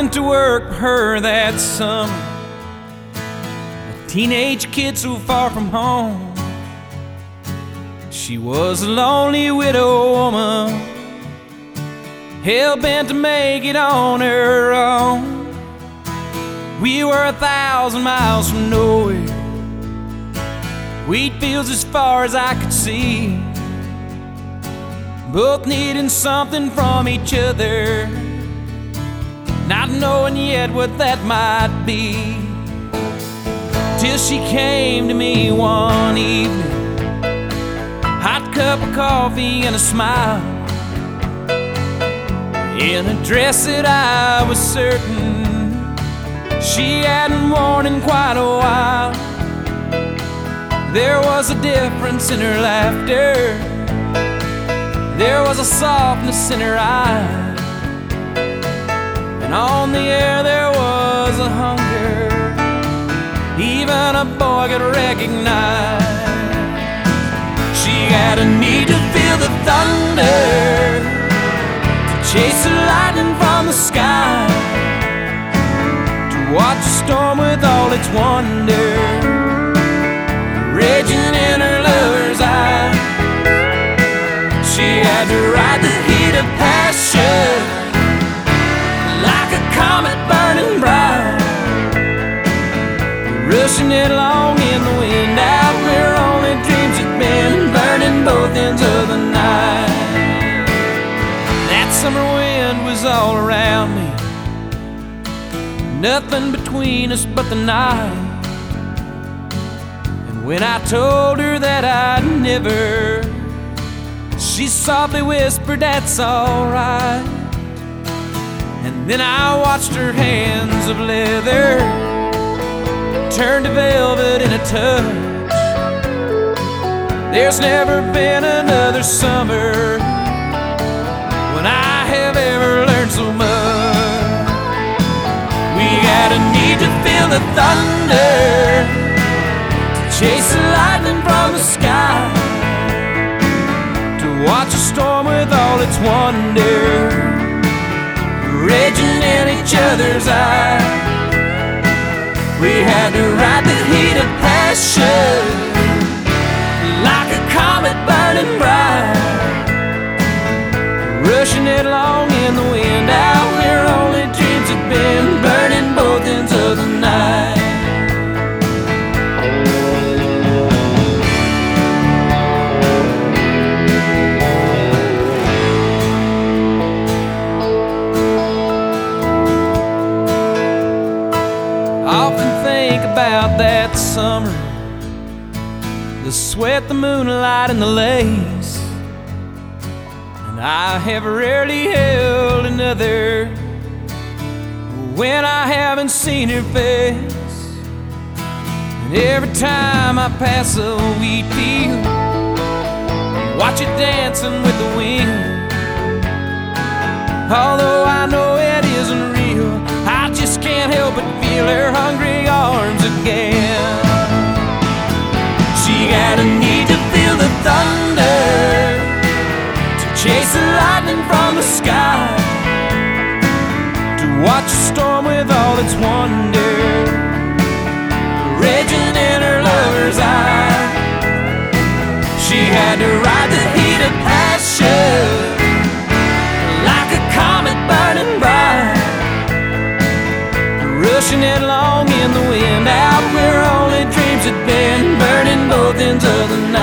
went to work for her that summer, a teenage kid so far from home. She was a lonely widow woman, hell-bent to make it on her own. We were 1,000 miles from nowhere, wheat fields as far as I could see, both needing something from each other, not knowing yet what that might be. Till she came to me one evening, hot cup of coffee and a smile, in a dress that I was certain she hadn't worn in quite a while. There was a difference in her laughter, there was a softness in her eyes, and on the air there was a hunger even a boy could recognize. She had a need to feel the thunder, to chase the lightning from the sky, to watch the storm with all its wonder raging in her lover's eye. She had to ride the heat of passion like a comet burning bright, rushing it along in the wind out where only dreams had been, burning both ends of the night. That summer wind was all around me, nothing between us but the night. And when I told her that I'd never, she softly whispered, "That's alright." And then I watched her hands of leather turn to velvet in a touch. There's never been another summer when I have ever learned so much. We had a need to feel the thunder, to chase the lightning from the sky, to watch a storm with all its wonder raging in each other's eyes. We had to ride the heat of passion like a comet burning bright, rushing it along in the wind out where only dreams had been, burning both ends of the night. I often think about that summer, the sweat, the moonlight, and the lace, and I have rarely held another when I haven't seen her face. And every time I pass a wheat field, watch it dancing with the wind, although I know it isn't real, I just can't help but feel her hungry arms again. She had a need to feel the thunder, to chase the lightning from the sky, to watch a storm with all its wonder raging in her lover's eye. She had to ride the heat of passion like a comet burning bright, rushing it along in the wind out where only dreams had been, burning both ends of the night.